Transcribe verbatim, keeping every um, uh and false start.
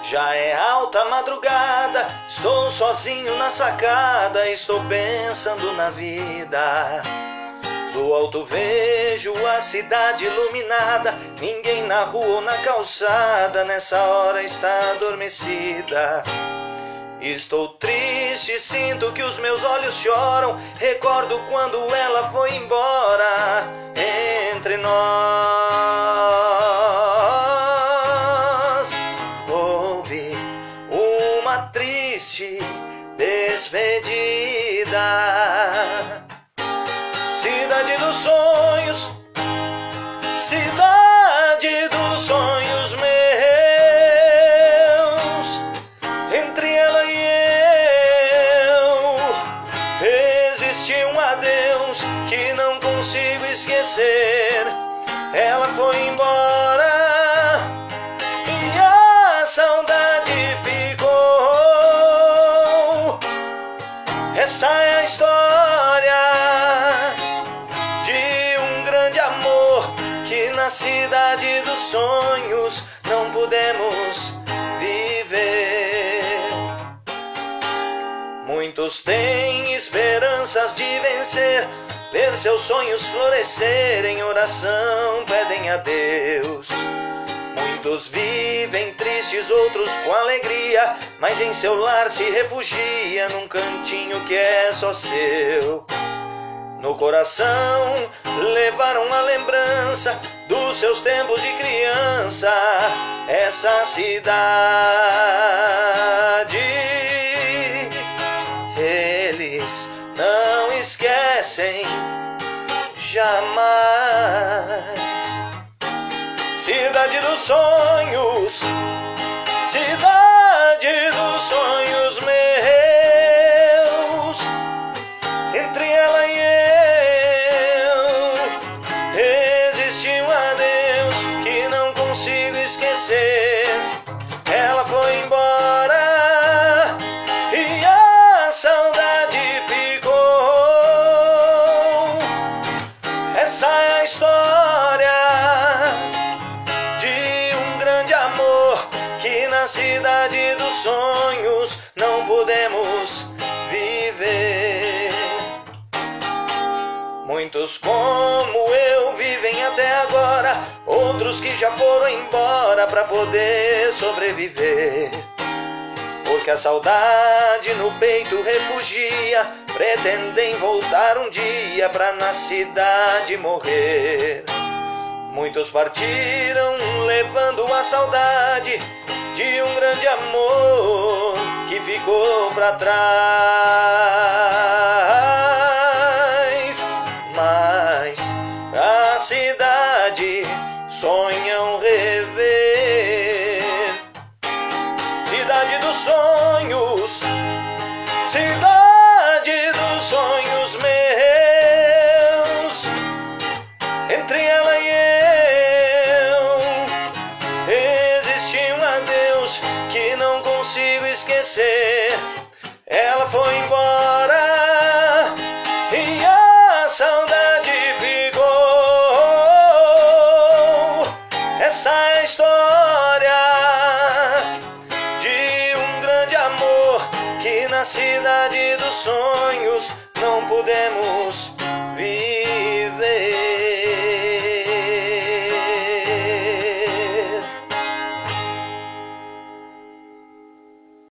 Já é alta madrugada, estou sozinho na sacada, estou pensando na vida. Do alto vejo a cidade iluminada, ninguém na rua ou na calçada, nessa hora está adormecida. Estou triste, sinto que os meus olhos choram, recordo quando ela foi embora. Entre nós houve uma triste despedida. Cidade dos sonhos, cidade dos sonhos meus, entre ela e eu existe um adeus que não consigo esquecer. Ela foi embora e a saudade ficou. Essa é a história de um grande amor que na cidade dos sonhos não pudemos viver. Muitos têm esperanças de vencer, ver seus sonhos florescer, em oração pedem a Deus. Muitos vivem tristes, outros com alegria, mas em seu lar se refugia, num cantinho que é só seu. No coração levaram a lembrança dos seus tempos de criança, essa cidade eles não esquecem jamais. Cidade dos sonhos, cidade dos sonhos meus, entre ela e eu existe um adeus que não consigo esquecer. Ela foi embora e a saudade ficou. Essa é a história de um grande amor que na cidade dos sonhos não podemos viver. Muitos como eu vivem até agora, outros que já foram embora pra poder sobreviver. Porque a saudade no peito refugia, pretendem voltar um dia pra na cidade morrer. Muitos partiram levando a saudade de um grande amor que ficou pra trás. Mas a cidade sonham rever. Cidade dos sonhos, cidade dos sonhos meus, entre ela e eu existe um adeus que não consigo esquecer. Ela foi embora e a saudade ficou. Essa é a história de um grande amor que na cidade dos sonhos não pudemos